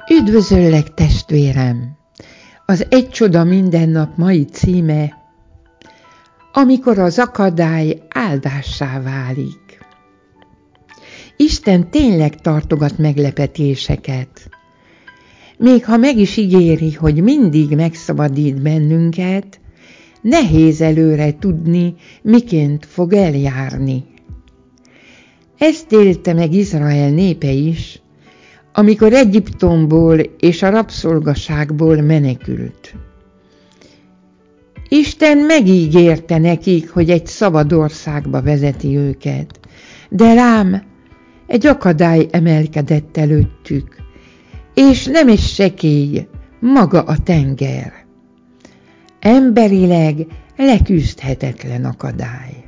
Üdvözöllek, testvérem! Az Egy csoda minden nap mai címe: amikor az akadály áldássá válik. Isten tényleg tartogat meglepetéseket. Még ha meg is ígéri, hogy mindig megszabadít bennünket, nehéz előre tudni, miként fog eljárni. Ezt élte meg Izrael népe is, amikor Egyiptomból és a rabszolgaságból menekült. Isten megígérte nekik, hogy egy szabad országba vezeti őket, de lám, egy akadály emelkedett előttük, és nem is sekély, maga a tenger. Emberileg leküzdhetetlen akadály.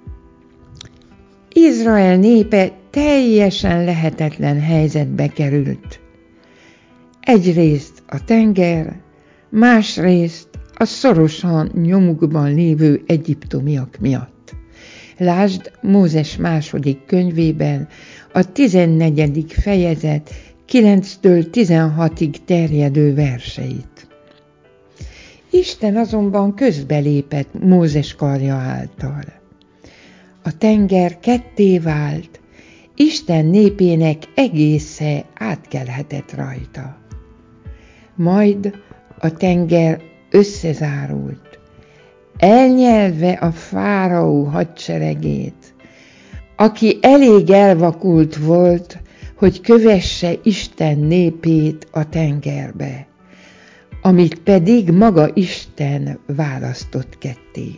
Izrael népe teljesen lehetetlen helyzetbe került. Egyrészt a tenger, másrészt a szorosan nyomukban lévő egyiptomiak miatt. Lásd Mózes második könyvében a 14. fejezet 9-től 16-ig terjedő verseit. Isten azonban közbelépett Mózes karja által. A tenger ketté vált, Isten népének egésze átkelhetett rajta. Majd a tenger összezárult, elnyelve a fáraó hadseregét, aki elég elvakult volt, hogy kövesse Isten népét a tengerbe, amit pedig maga Isten választott ketté.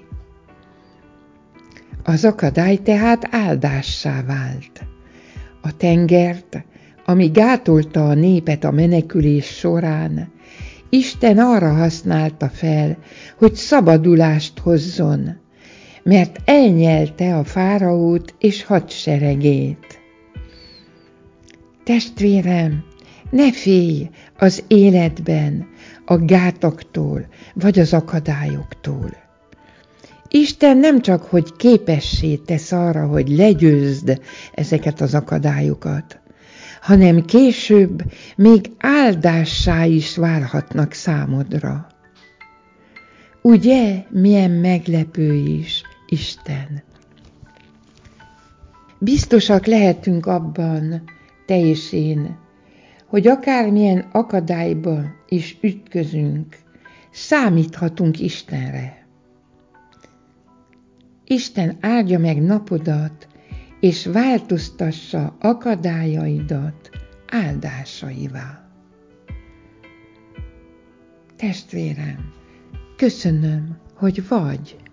Az akadály tehát áldássá vált. A tengert, ami gátolta a népet a menekülés során, Isten arra használta fel, hogy szabadulást hozzon, mert elnyelte a fáraót és hadseregét. Testvérem, ne félj az életben a gátaktól vagy az akadályoktól. Isten nem csak hogy képessé tesz arra, hogy legyőzd ezeket az akadályokat, hanem később még áldássá is válhatnak számodra. Ugye, milyen meglepő is Isten? Biztosak lehetünk abban, te és én, hogy akármilyen akadályba is ütközünk, számíthatunk Istenre. Isten áldja meg napodat, és változtassa akadályaidat áldásaivá. Testvérem, köszönöm, hogy vagy.